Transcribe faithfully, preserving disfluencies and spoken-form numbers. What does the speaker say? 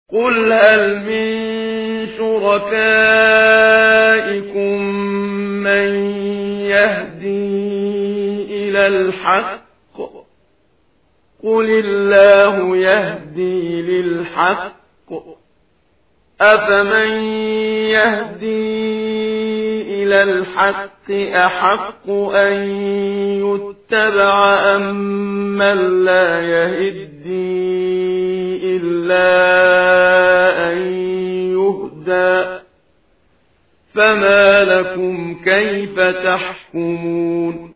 قُلْ هَلْ مِن شُرَكَائِكُم مَّن يَهْدِي إِلَى الْحَقِّ ۚ قُلِ اللَّهُ يَهْدِي لِلْحَقِّ ۗ أَفَمَن يَهْدِي إِلَى الْحَقِّ أَحَقُّ أَن يُتَّبَعَ أَمَّن لَّا يَهِدِّي إِلَّا أَن يُهْدَىٰ ۖ فَمَا لَكُمْ كَيْفَ تَحْكُمُونَ